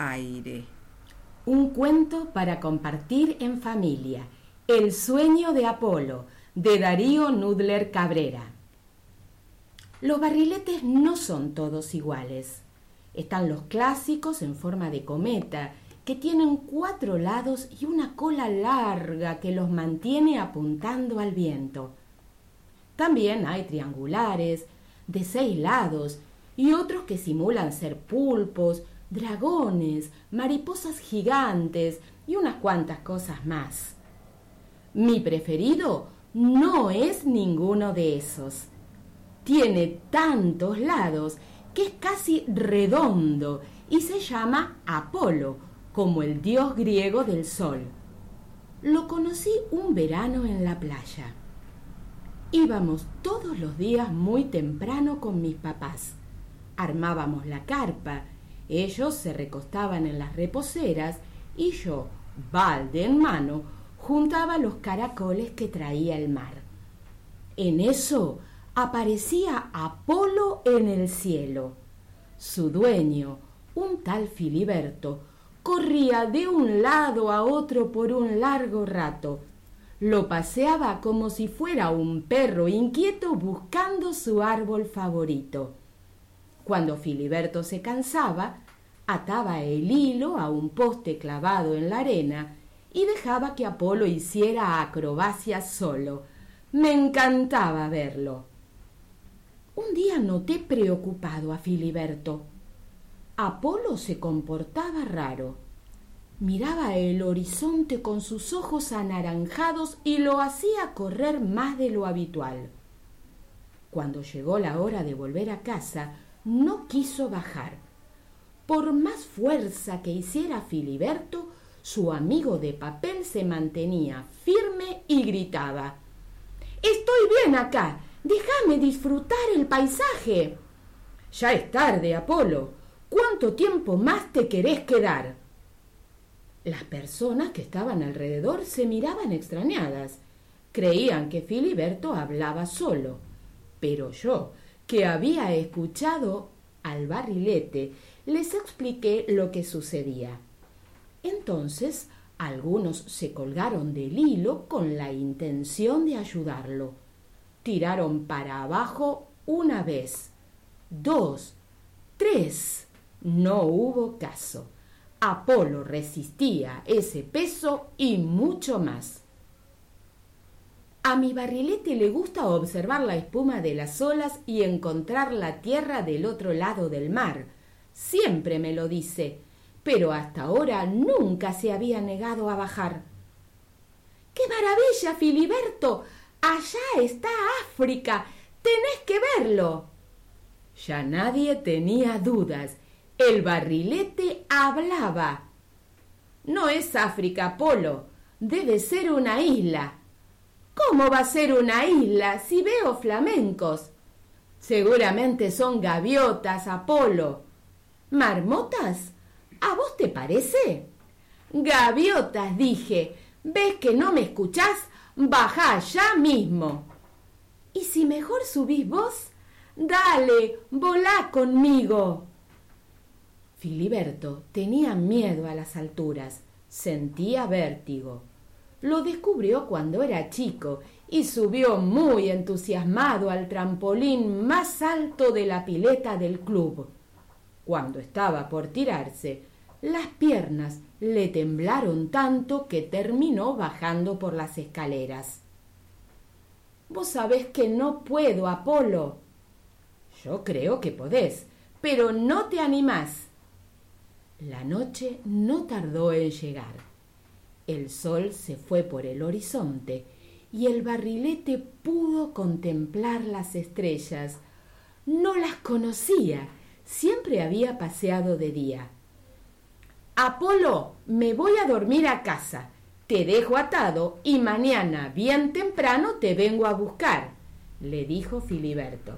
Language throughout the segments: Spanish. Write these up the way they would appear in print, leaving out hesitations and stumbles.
aire. Un cuento para compartir en familia. El sueño de Apolo, de Darío Nudler Cabrera. Los barriletes no son todos iguales. Están los clásicos en forma de cometa, que tienen 4 lados y una cola larga que los mantiene apuntando al viento. También hay triangulares, de 6 lados, y otros que simulan ser pulpos, dragones, mariposas gigantes y unas cuantas cosas más. Mi preferido no es ninguno de esos. Tiene tantos lados que es casi redondo y se llama Apolo, como el dios griego del sol. Lo conocí un verano en la playa. Íbamos todos los días muy temprano con mis papás. Armábamos la carpa, ellos se recostaban en las reposeras y yo, balde en mano, juntaba los caracoles que traía el mar. En eso aparecía Apolo en el cielo. Su dueño, un tal Filiberto, corría de un lado a otro por un largo rato. Lo paseaba como si fuera un perro inquieto buscando su árbol favorito. Cuando Filiberto se cansaba, ataba el hilo a un poste clavado en la arena y dejaba que Apolo hiciera acrobacias solo. Me encantaba verlo. Un día noté preocupado a Filiberto. Apolo se comportaba raro. Miraba el horizonte con sus ojos anaranjados y lo hacía correr más de lo habitual. Cuando llegó la hora de volver a casa, no quiso bajar. Por más fuerza que hiciera Filiberto, su amigo de papel se mantenía firme y gritaba: «¡Estoy bien acá! ¡Déjame disfrutar el paisaje!». «Ya es tarde, Apolo. ¿Cuánto tiempo más te querés quedar?». Las personas que estaban alrededor se miraban extrañadas. Creían que Filiberto hablaba solo. Pero yo, que había escuchado al barrilete, les expliqué lo que sucedía. Entonces, algunos se colgaron del hilo con la intención de ayudarlo. Tiraron para abajo 1 vez, 2, 3. No hubo caso. Apolo resistía ese peso y mucho más. A mi barrilete le gusta observar la espuma de las olas y encontrar la tierra del otro lado del mar. Siempre me lo dice, pero hasta ahora nunca se había negado a bajar. ¡Qué maravilla, Filiberto! ¡Allá está África! ¡Tenés que verlo! Ya nadie tenía dudas. El barrilete hablaba. «No es África, Apolo. Debe ser una isla». «¿Cómo va a ser una isla si veo flamencos?» «Seguramente son gaviotas, Apolo». «¿Marmotas? ¿A vos te parece?» «Gaviotas, dije. ¿Ves que no me escuchás? Bajá ya mismo». «¿Y si mejor subís vos? Dale, volá conmigo». Filiberto tenía miedo a las alturas, sentía vértigo. Lo descubrió cuando era chico y subió muy entusiasmado al trampolín más alto de la pileta del club. Cuando estaba por tirarse, las piernas le temblaron tanto que terminó bajando por las escaleras. «Vos sabés que no puedo, Apolo». «Yo creo que podés, pero no te animás». La noche no tardó en llegar. El sol se fue por el horizonte y el barrilete pudo contemplar las estrellas. No las conocía, siempre había paseado de día. «Apolo, me voy a dormir a casa. Te dejo atado y mañana bien temprano te vengo a buscar», le dijo Filiberto.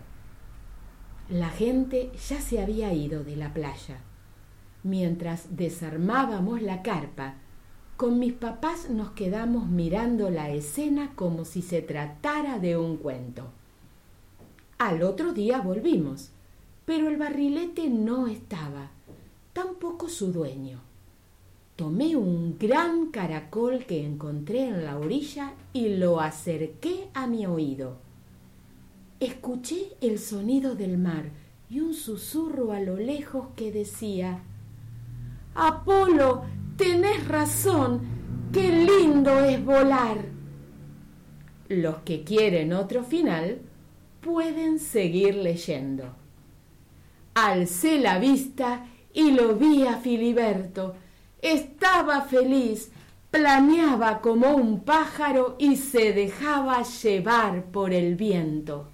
La gente ya se había ido de la playa. Mientras desarmábamos la carpa, con mis papás nos quedamos mirando la escena como si se tratara de un cuento. Al otro día volvimos, pero el barrilete no estaba. tampoco su dueño. Tomé un gran caracol que encontré en la orilla y lo acerqué a mi oído. Escuché el sonido del mar y un susurro a lo lejos que decía: «Apolo, tenés razón, qué lindo es volar». Los que quieren otro final pueden seguir leyendo. Alcé la vista y lo vi a Filiberto. Estaba feliz, planeaba como un pájaro y se dejaba llevar por el viento.